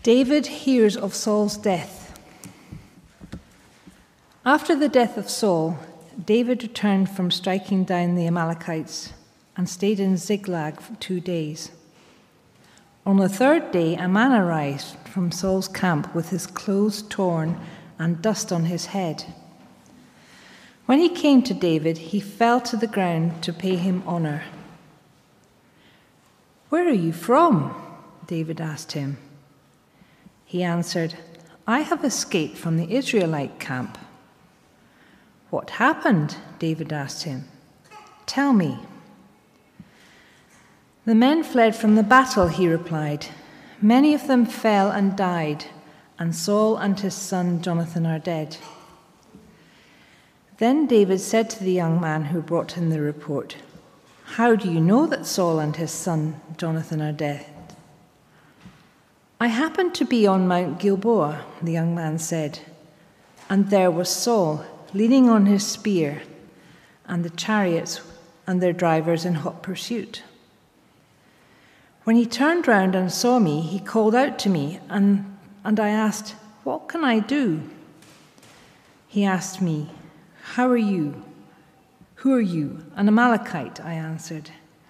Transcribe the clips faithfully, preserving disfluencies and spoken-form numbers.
David hears of Saul's death. After the death of Saul, David returned from striking down the Amalekites and stayed in Ziklag for two days. On the third day, a man arrived from Saul's camp with his clothes torn and dust on his head. When he came to David, he fell to the ground to pay him honor. "Where are you from?" David asked him. He answered, "I have escaped from the Israelite camp." "What happened?" David asked him. "Tell me." "The men fled from the battle," he replied. "Many of them fell and died, and Saul and his son Jonathan are dead." Then David said to the young man who brought him the report, "How do you know that Saul and his son Jonathan are dead?" "I happened to be on Mount Gilboa," the young man said, "and there was Saul leaning on his spear, and the chariots and their drivers in hot pursuit. When he turned round and saw me, he called out to me, and, and I asked, 'What can I do?' He asked me, 'How are you? Who are you?' 'An Amalekite,' I answered.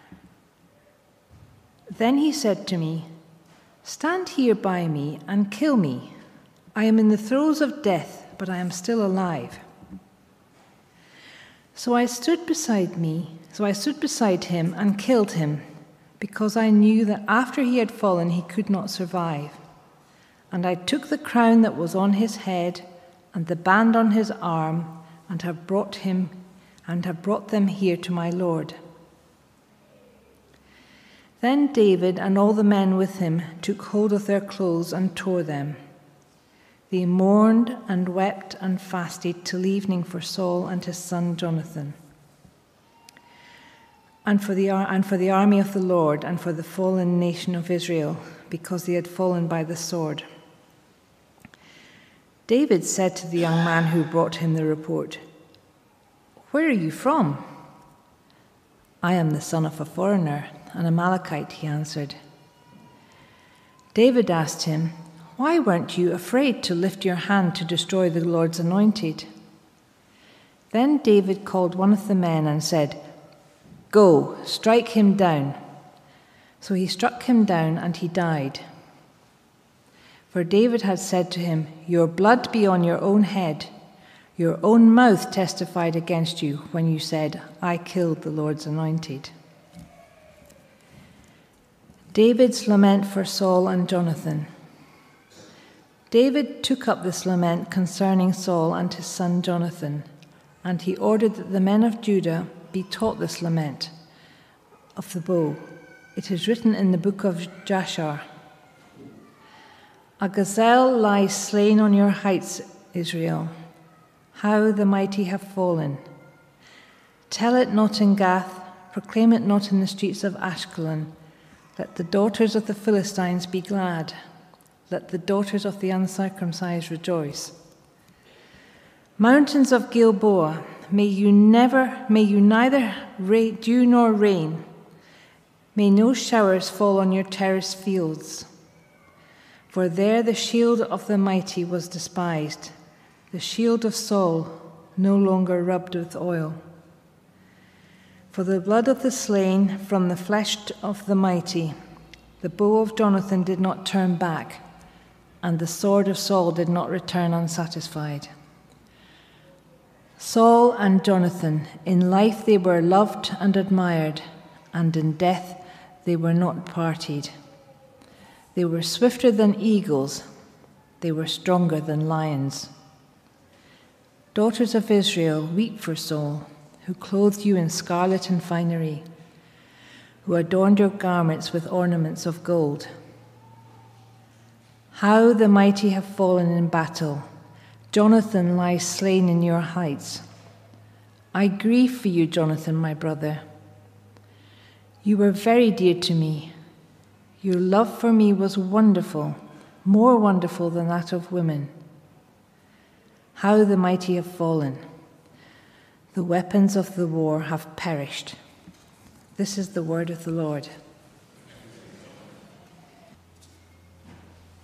Then he said to me, 'Stand here by me and kill me. I am in the throes of death, but I am still alive.' So I stood beside me, so I stood beside him and killed him, because I knew that after he had fallen he could not survive. And I took the crown that was on his head and the band on his arm, and have brought him and have brought them here to my lord." Then David and all the men with him took hold of their clothes and tore them. They mourned and wept and fasted till evening for Saul and his son Jonathan, and for the and for the army of the Lord, and for the fallen nation of Israel, because they had fallen by the sword. David said to the young man who brought him the report, "Where are you from?" "I am the son of a foreigner, an Amalekite," he answered. David asked him, "Why weren't you afraid to lift your hand to destroy the Lord's anointed?" Then David called one of the men and said, "Go, strike him down." So he struck him down, and he died. For David had said to him, "Your blood be on your own head. Your own mouth testified against you when you said, 'I killed the Lord's anointed.'" David's lament for Saul and Jonathan. David took up this lament concerning Saul and his son Jonathan, and he ordered that the men of Judah be taught this lament of the bow. It is written in the book of Jashar. "A gazelle lies slain on your heights, Israel. How the mighty have fallen. Tell it not in Gath, proclaim it not in the streets of Ashkelon. Let the daughters of the Philistines be glad. Let the daughters of the uncircumcised rejoice. Mountains of Gilboa, may you never, may you neither dew nor rain. May no showers fall on your terraced fields. For there the shield of the mighty was despised, the shield of Saul no longer rubbed with oil. For the blood of the slain from the flesh of the mighty, the bow of Jonathan did not turn back, and the sword of Saul did not return unsatisfied. Saul and Jonathan, in life they were loved and admired, and in death they were not parted. They were swifter than eagles, they were stronger than lions. Daughters of Israel, weep for Saul, who clothed you in scarlet and finery, who adorned your garments with ornaments of gold. How the mighty have fallen in battle. Jonathan lies slain in your heights. I grieve for you, Jonathan, my brother. You were very dear to me. Your love for me was wonderful, more wonderful than that of women. How the mighty have fallen. The weapons of the war have perished. This is the word of the Lord.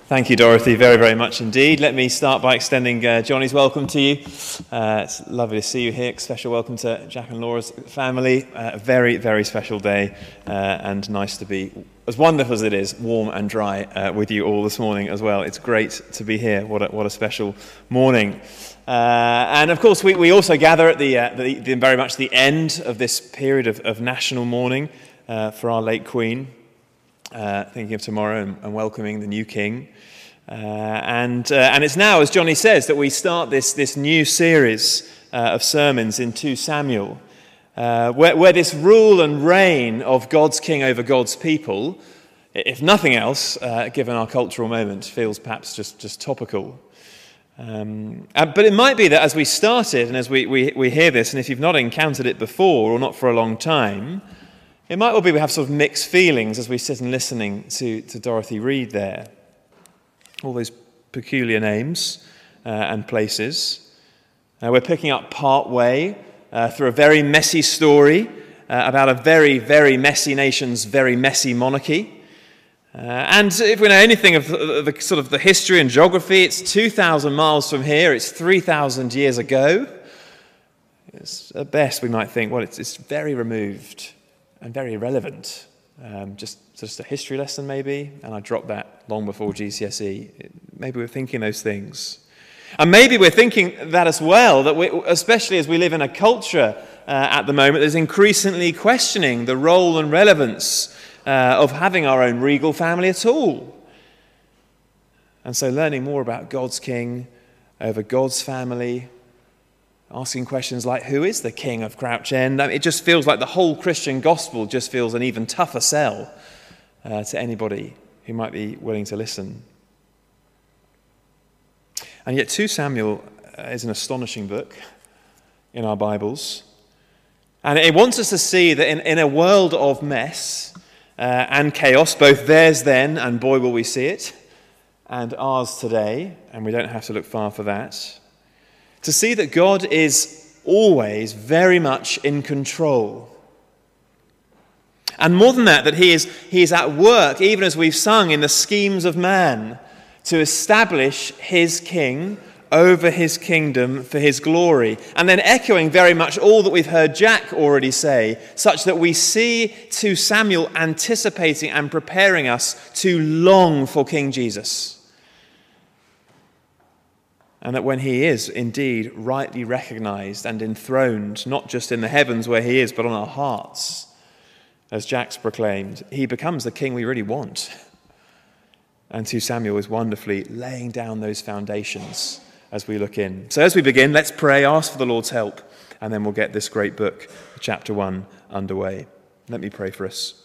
Thank you, Dorothy, very, very much indeed. Let me start by extending uh, Johnny's welcome to you. Uh, it's lovely to see you here. Special welcome to Jack and Laura's family. Uh, a very, very special day uh, and nice to be, as wonderful as it is, warm and dry uh, with you all this morning as well. It's great to be here. What a, what a special morning. Uh, and of course, we, we also gather at the, uh, the, the very much the end of this period of, of national mourning uh, for our late Queen. Uh, thinking of tomorrow and, and welcoming the new king. Uh, and uh, and it's now, as Johnny says, that we start this, this new series uh, of sermons in Second Samuel, uh, where, where this rule and reign of God's king over God's people, if nothing else, uh, given our cultural moment, feels perhaps just, just topical. Um, uh, but it might be that as we started and as we, we, we hear this, and if you've not encountered it before or not for a long time, it might well be we have sort of mixed feelings as we sit and listening to, to Dorothy read there. All those peculiar names uh, and places. Uh, we're picking up part way uh, through a very messy story uh, about a very, very messy nation's very messy monarchy. Uh, and if we know anything of the, the sort of the history and geography, it's two thousand miles from here. It's three thousand years ago. It's, at best, we might think, well, it's, it's very removed and very irrelevant. Um, just, just a history lesson, maybe. And I dropped that long before G C S E. Maybe we're thinking those things. And maybe we're thinking that as well, that we, especially as we live in a culture uh, at the moment that's increasingly questioning the role and relevance uh, of having our own regal family at all. And so learning more about God's king over God's family, asking questions like, who is the king of Crouch End? I mean, it just feels like the whole Christian gospel just feels an even tougher sell uh, to anybody who might be willing to listen. And yet Second Samuel is an astonishing book in our Bibles. And it wants us to see that in, in a world of mess uh, and chaos, both theirs then and boy will we see it, and ours today, and we don't have to look far for that, to see that God is always very much in control. And more than that, that he is, he is at work, even as we've sung, in the schemes of man, to establish his king over his kingdom for his glory. And then echoing very much all that we've heard Jack already say, such that we see Second Samuel anticipating and preparing us to long for King Jesus. And that when he is indeed rightly recognized and enthroned, not just in the heavens where he is, but on our hearts, as Jack's proclaimed, he becomes the king we really want. And Second Samuel is wonderfully laying down those foundations as we look in. So as we begin, let's pray, ask for the Lord's help, and then we'll get this great book, chapter one, underway. Let me pray for us.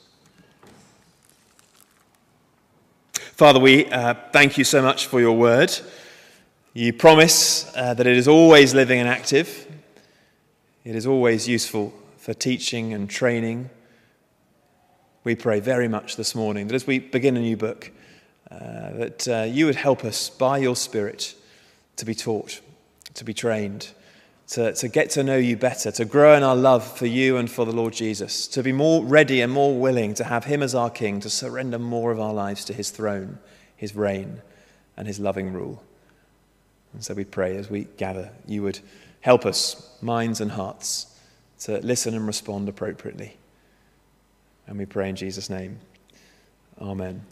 Father, we uh, thank you so much for your word. You promise uh, that it is always living and active. It is always useful for teaching and training. We pray very much this morning that as we begin a new book, uh, that uh, you would help us by your Spirit to be taught, to be trained, to, to get to know you better, to grow in our love for you and for the Lord Jesus, to be more ready and more willing to have him as our King, to surrender more of our lives to his throne, his reign, and his loving rule. And so we pray as we gather, you would help us, minds and hearts, to listen and respond appropriately. And we pray in Jesus' name. Amen.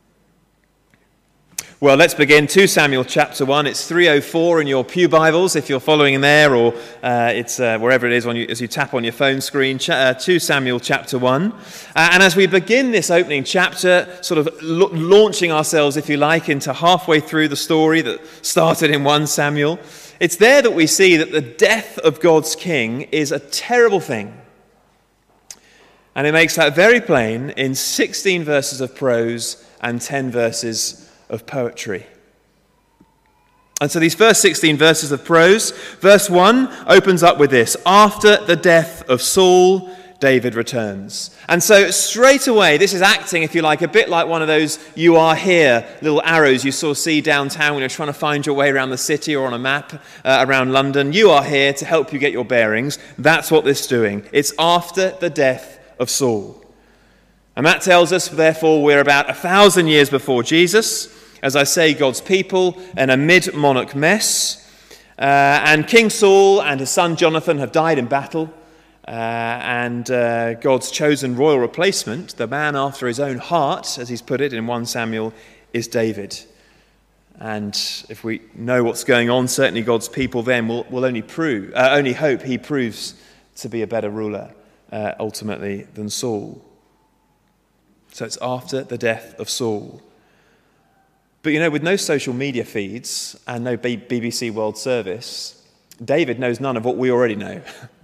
Well, let's begin Second Samuel chapter one. It's three oh four in your pew Bibles, if you're following in there, or uh, it's uh, wherever it is on you, as you tap on your phone screen. Ch- uh, Second Samuel chapter one. Uh, and as we begin this opening chapter, sort of lo- launching ourselves, if you like, into halfway through the story that started in First Samuel, it's there that we see that the death of God's king is a terrible thing. And it makes that very plain in sixteen verses of prose and ten verses of poetry. And so these first sixteen verses of prose, verse one opens up with this: after the death of Saul, David returns. And so straight away, this is acting, if you like, a bit like one of those "you are here" little arrows you sort of see downtown when you're trying to find your way around the city or on a map uh, around London. You are here to help you get your bearings. That's what this is doing. It's after the death of Saul. And that tells us, therefore, we're about a thousand years before Jesus. As I say, God's people in a mid-monarch mess. Uh, and King Saul and his son Jonathan have died in battle. Uh, and uh, God's chosen royal replacement, the man after his own heart, as he's put it in First Samuel, is David. And if we know what's going on, certainly God's people then will, will only prove, uh, only hope he proves to be a better ruler uh, ultimately than Saul. So it's after the death of Saul. But you know, with no social media feeds and no B B C World Service, David knows none of what we already know.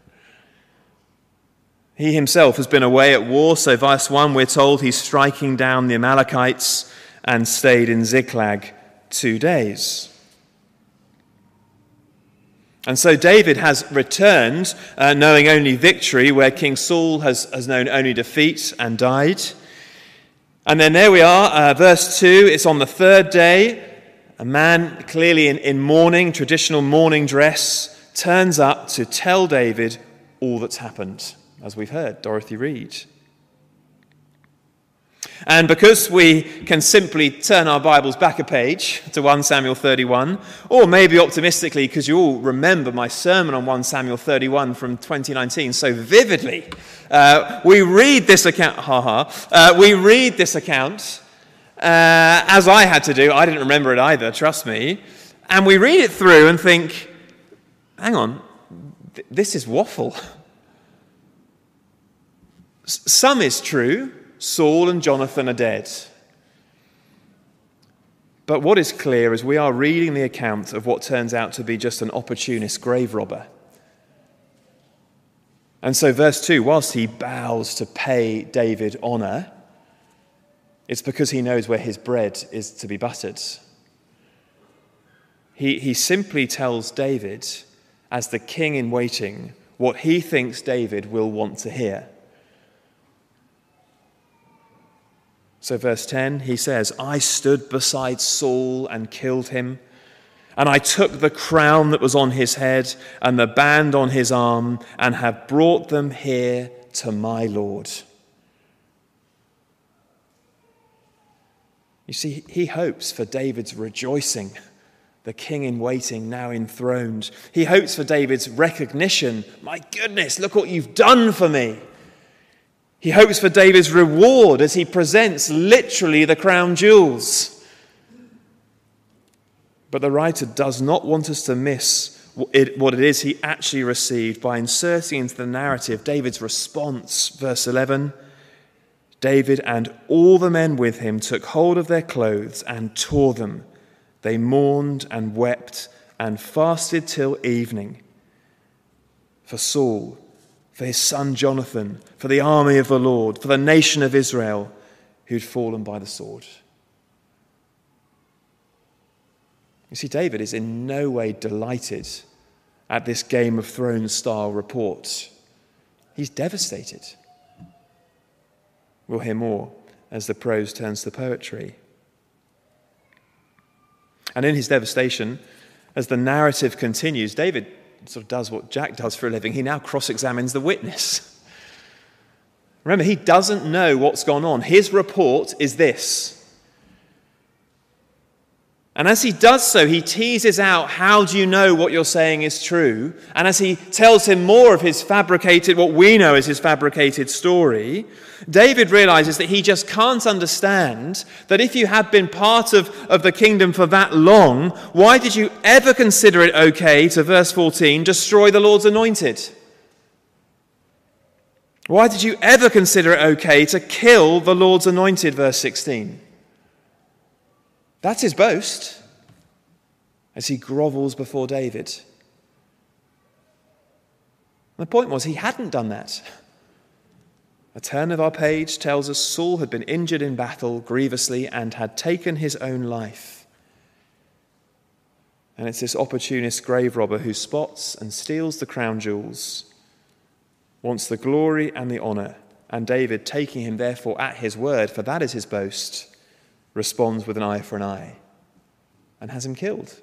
He himself has been away at war, so verse one, we're told he's striking down the Amalekites and stayed in Ziklag two days. And so David has returned, uh, knowing only victory, where King Saul has, has known only defeat and died. And then there we are, uh, verse two, it's on the third day. A man clearly in, in mourning, traditional mourning dress, turns up to tell David all that's happened, as we've heard, Dorothy Reed. And because we can simply turn our Bibles back a page to First Samuel thirty-one, or maybe optimistically, because you all remember my sermon on First Samuel thirty-one from twenty nineteen so vividly, uh, we read this account, haha, uh, we read this account, uh, as I had to do. I didn't remember it either, trust me. And we read it through and think, hang on, th- this is waffle. S- some is true. Saul and Jonathan are dead. But what is clear is we are reading the account of what turns out to be just an opportunist grave robber. And so verse two, whilst he bows to pay David honour, it's because he knows where his bread is to be buttered. He, he simply tells David, as the king in waiting, what he thinks David will want to hear. So verse ten, he says, I stood beside Saul and killed him, and I took the crown that was on his head and the band on his arm and have brought them here to my Lord. You see, he hopes for David's rejoicing, the king in waiting, now enthroned. He hopes for David's recognition. My goodness, look what you've done for me. He hopes for David's reward as he presents literally the crown jewels. But the writer does not want us to miss what it is he actually received by inserting into the narrative David's response. Verse eleven, David and all the men with him took hold of their clothes and tore them. They mourned and wept and fasted till evening. For Saul, for his son Jonathan, for the army of the Lord, for the nation of Israel who'd fallen by the sword. You see, David is in no way delighted at this Game of Thrones style report. He's devastated. We'll hear more as the prose turns to poetry. And in his devastation, as the narrative continues, David sort of does what Jack does for a living. He now cross-examines the witness. Remember, he doesn't know what's gone on. His report is this. And as he does so, he teases out, how do you know what you're saying is true? And as he tells him more of his fabricated, what we know as his fabricated story, David realizes that he just can't understand that if you have been part of, of the kingdom for that long, why did you ever consider it okay, to verse fourteen, destroy the Lord's anointed? Why did you ever consider it okay to kill the Lord's anointed, verse sixteen? That's his boast as he grovels before David. The point was, he hadn't done that. A turn of our page tells us Saul had been injured in battle grievously and had taken his own life. And it's this opportunist grave robber who spots and steals the crown jewels, wants the glory and the honor, and David, taking him therefore at his word, for that is his boast, responds with an eye for an eye and has him killed.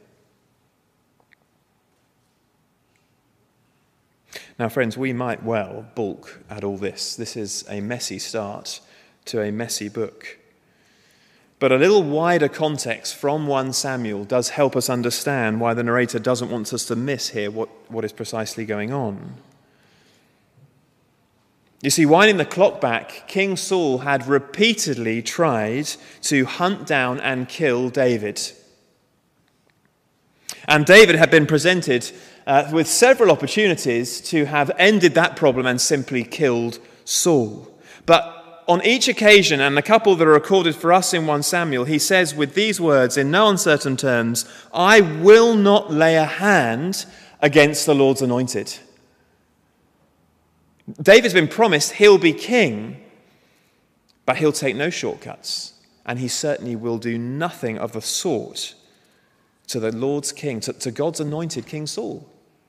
Now, friends, we might well balk at all this. This is a messy start to a messy book. But a little wider context from First Samuel does help us understand why the narrator doesn't want us to miss here what, what is precisely going on. You see, winding the clock back, King Saul had repeatedly tried to hunt down and kill David. And David had been presented uh, with several opportunities to have ended that problem and simply killed Saul. But on each occasion, and a couple that are recorded for us in First Samuel, he says with these words in no uncertain terms, "I will not lay a hand against the Lord's anointed." David's been promised he'll be king, but he'll take no shortcuts, and he certainly will do nothing of the sort to the Lord's king, to, to God's anointed King Saul.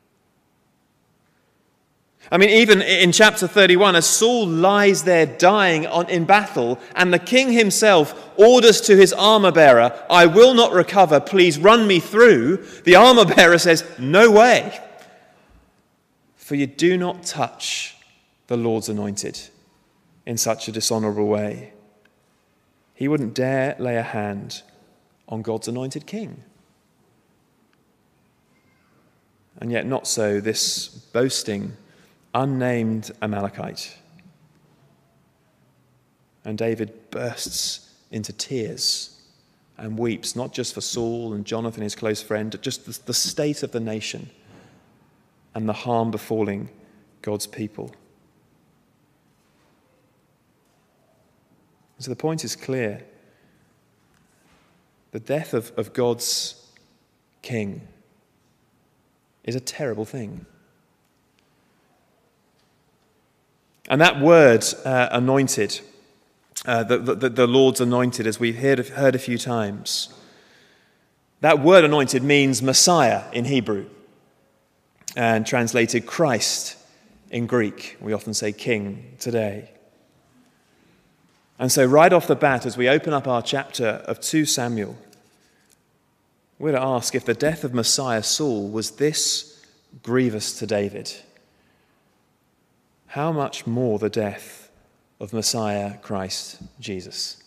I mean, even in chapter thirty-one, as Saul lies there dying on, in battle, and the king himself orders to his armor bearer, "I will not recover, please run me through," the armor bearer says, "No way, for you do not touch the Lord's anointed in such a dishonorable way." He wouldn't dare lay a hand on God's anointed king. And yet not so this boasting, unnamed Amalekite. And David bursts into tears and weeps, not just for Saul and Jonathan, his close friend, but just the, the state of the nation and the harm befalling God's people. So the point is clear. The death of, of God's king is a terrible thing. And that word, uh, anointed, uh, the, the, the Lord's anointed, as we've heard, heard a few times, that word anointed means Messiah in Hebrew and translated Christ in Greek. We often say king today. And so right off the bat, as we open up our chapter of Second Samuel, we're to ask if the death of Messiah Saul was this grievous to David, how much more the death of Messiah Christ Jesus.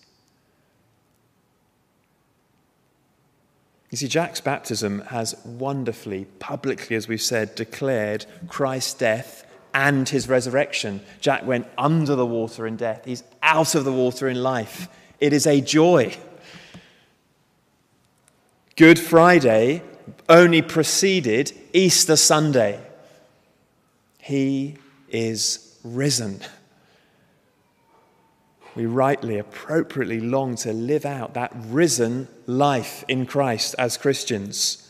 You see, Jack's baptism has wonderfully, publicly, as we've said, declared Christ's death and his resurrection. Jack went under the water in death. He's out of the water in life. It is a joy. Good Friday only preceded Easter Sunday. He is risen. We rightly, appropriately long to live out that risen life in Christ as Christians.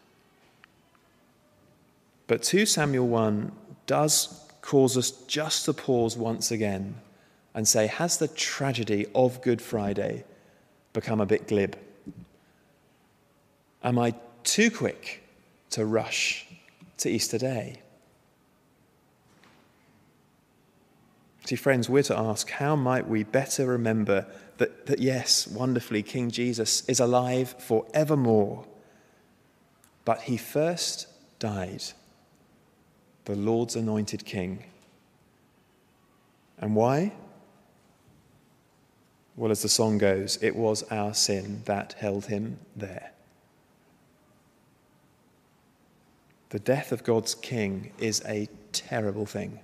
But Second Samuel one does cause us just to pause once again and say, has the tragedy of Good Friday become a bit glib? Am I too quick to rush to Easter Day? See, friends, we're to ask, how might we better remember that, that yes, wonderfully, King Jesus is alive forevermore, but he first died, the Lord's anointed King. And why? Well, as the song goes, it was our sin that held him there. The death of God's King is a terrible thing.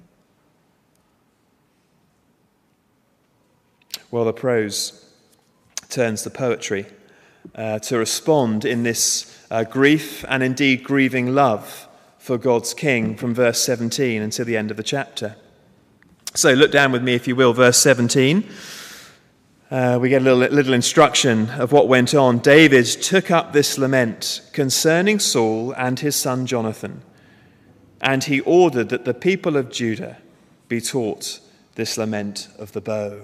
Well, the prose turns to poetry uh, to respond in this uh, grief and indeed grieving love for God's King from verse seventeen until the end of the chapter. So look down with me, if you will, verse seventeen. Uh, we get a little, little instruction of what went on. David took up this lament concerning Saul and his son Jonathan, and he ordered that the people of Judah be taught this lament of the bow.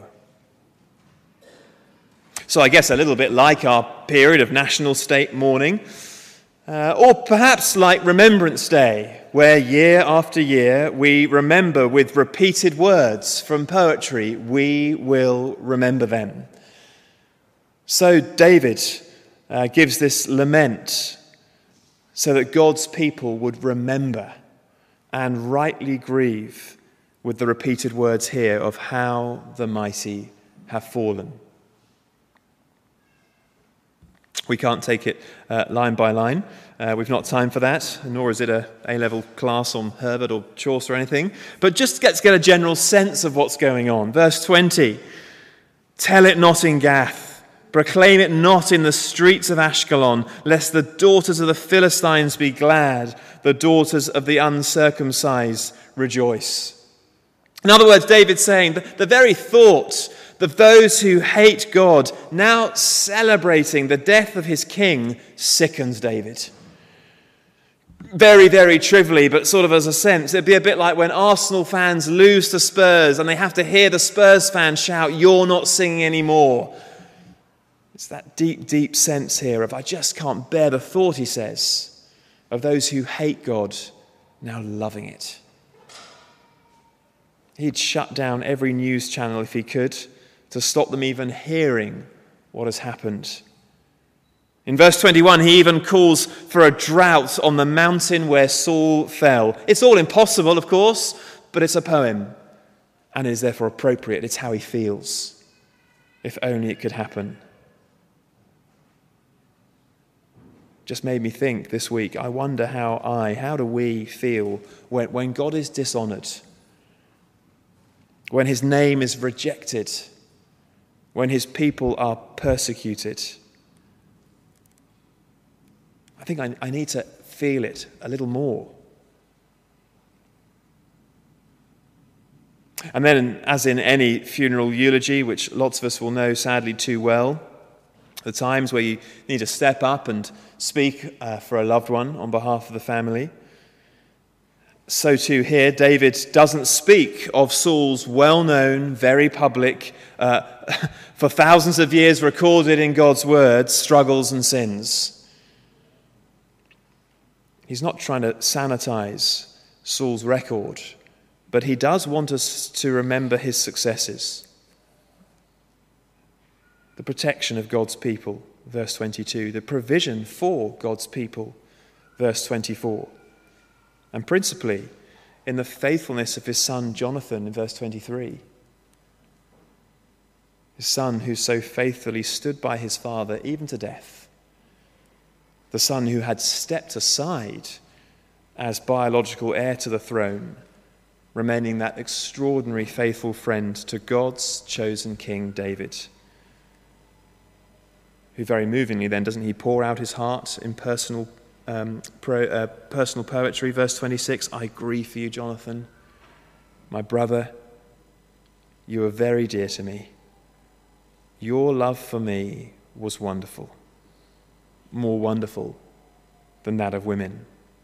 So I guess a little bit like our period of national state mourning, uh, or perhaps like Remembrance Day, where year after year we remember with repeated words from poetry, we will remember them. So David uh, gives this lament so that God's people would remember and rightly grieve with the repeated words here of how the mighty have fallen. We can't take it uh, line by line. Uh, we've not time for that, nor is it a A-level class on Herbert or Chaucer or anything. But just get to get a general sense of what's going on. Verse twenty, tell it not in Gath, proclaim it not in the streets of Ashkelon, lest the daughters of the Philistines be glad, the daughters of the uncircumcised rejoice. In other words, David's saying that the very thought of those who hate God now celebrating the death of his king sickens David. Very, very trivially, but sort of as a sense, it'd be a bit like when Arsenal fans lose to Spurs and they have to hear the Spurs fans shout, "You're not singing anymore." It's that deep, deep sense here of, I just can't bear the thought, he says, of those who hate God now loving it. He'd shut down every news channel if he could, to stop them even hearing what has happened. In verse twenty-one, he even calls for a drought on the mountain where Saul fell. It's all impossible, of course, but it's a poem, and it is therefore appropriate. It's how he feels. If only it could happen. Just made me think this week, I wonder how I, how do we feel when, when God is dishonored, when his name is rejected, when his people are persecuted. I think I, I need to feel it a little more. And then, as in any funeral eulogy, which lots of us will know sadly too well, the times where you need to step up and speak uh, for a loved one on behalf of the family. So too here, David doesn't speak of Saul's well-known, very public, uh, for thousands of years recorded in God's word, struggles and sins. He's not trying to sanitize Saul's record, but he does want us to remember his successes. The protection of God's people, verse twenty-two, the provision for God's people, verse twenty-four. And principally in the faithfulness of his son Jonathan in verse twenty-three. His son who so faithfully stood by his father even to death. The son who had stepped aside as biological heir to the throne, remaining that extraordinary faithful friend to God's chosen king David. Who very movingly then, doesn't he pour out his heart in personal Um, pro, uh, personal poetry, verse twenty-six, I grieve for you, Jonathan, my brother, you are very dear to me. Your love for me was wonderful, more wonderful than that of women.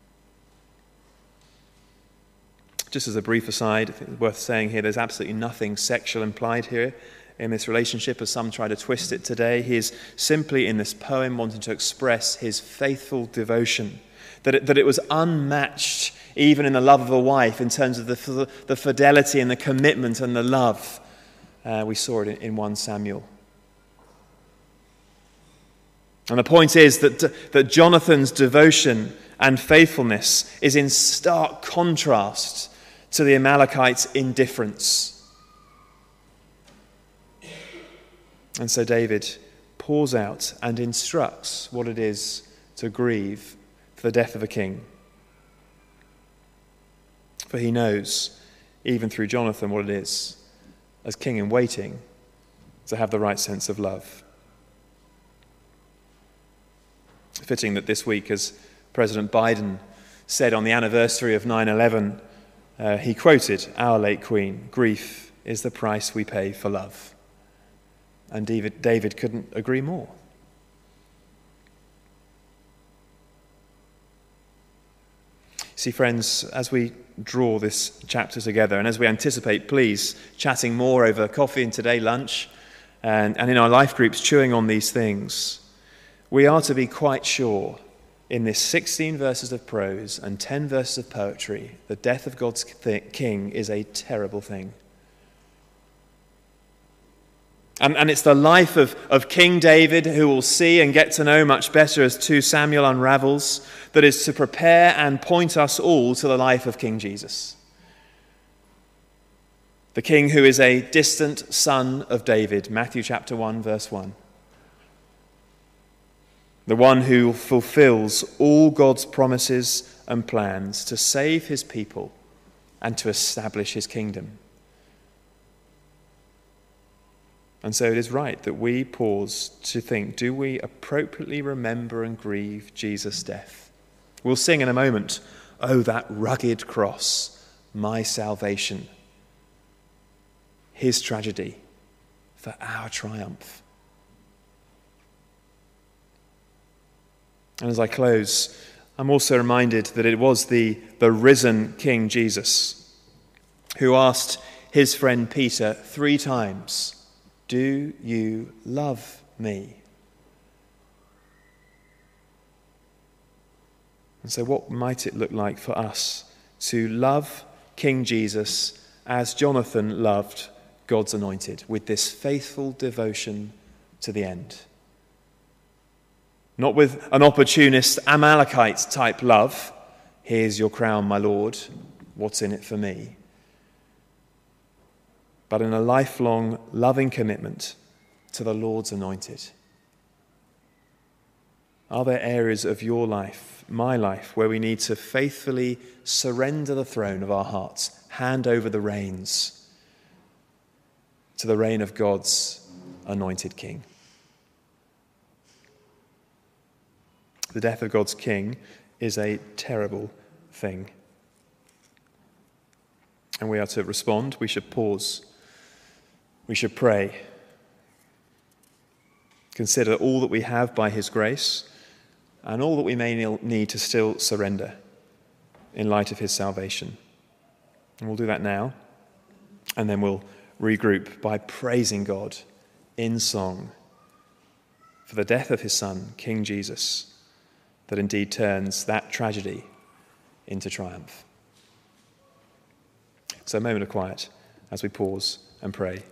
Just as a brief aside, I think it's worth saying here, there's absolutely nothing sexual implied here in this relationship, as some try to twist it today. He is simply in this poem wanting to express his faithful devotion, that it, that it was unmatched even in the love of a wife in terms of the, the fidelity and the commitment and the love. Uh, we saw it in, in First Samuel. And the point is that, that Jonathan's devotion and faithfulness is in stark contrast to the Amalekites' indifference. And so David pours out and instructs what it is to grieve for the death of a king. For he knows, even through Jonathan, what it is, as king in waiting, to have the right sense of love. Fitting that this week, as President Biden said on the anniversary of nine eleven, uh, he quoted our late Queen, "Grief is the price we pay for love." And David, David couldn't agree more. See, friends, as we draw this chapter together and as we anticipate, please, chatting more over coffee and today lunch and, and in our life groups chewing on these things, we are to be quite sure in this sixteen verses of prose and ten verses of poetry, the death of God's king is a terrible thing. And, and it's the life of, of King David, who we'll see and get to know much better as Second Samuel unravels, that is to prepare and point us all to the life of King Jesus. The king who is a distant son of David, Matthew chapter one, verse one. the one who fulfills all God's promises and plans to save his people and to establish his kingdom. And so it is right that we pause to think, do we appropriately remember and grieve Jesus' death? We'll sing in a moment, "Oh, that rugged cross, my salvation, his tragedy for our triumph." And as I close, I'm also reminded that it was the, the risen King Jesus who asked his friend Peter three times, "Do you love me?" And so what might it look like for us to love King Jesus as Jonathan loved God's anointed, with this faithful devotion to the end? Not with an opportunist Amalekite type love, "Here's your crown, my Lord, what's in it for me?" But in a lifelong loving commitment to the Lord's anointed. Are there areas of your life, my life, where we need to faithfully surrender the throne of our hearts, hand over the reins to the reign of God's anointed King? The death of God's King is a terrible thing. And we are to respond. We should pause. We should pray. Consider all that we have by his grace and all that we may need to still surrender in light of his salvation. And we'll do that now. And then we'll regroup by praising God in song for the death of his Son, King Jesus, that indeed turns that tragedy into triumph. So a moment of quiet as we pause and pray.